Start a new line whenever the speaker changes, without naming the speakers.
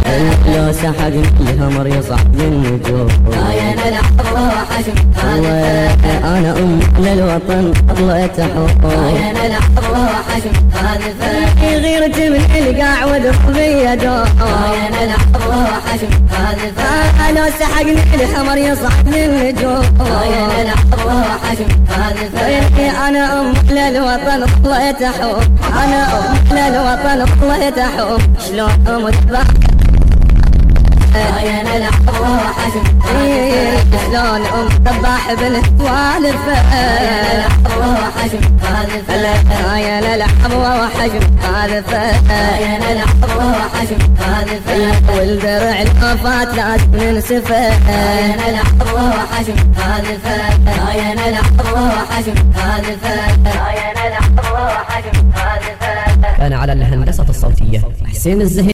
لو سحقني الهمر يصعد النجوم
يا نلعب وحشم
انا للوطن طلعت حب
يا نلعب وحشم هذا
غيرت من القاع وذنبي دوم
يا نلعب وحشم هذا
لو سحقني الهمر يصعد النجوم
يا نلعب وحشم هذا
انا للوطن طلعت حب انا للوطن طلعت حب شلون متبع
يا نلعب وحشم
شلون ذبح بالسوالف
يا نلعب وحشم هذا
يا نلعب وحشم هذا
يا نلعب وحشم هذا
والدرع الوفات لازم ننسفه
يا نلعب وحشم هذا يا نلعب وحشم هذا يا نلعب وحشم هذا.
كان على الهندسة الصوتية حسين الزهير.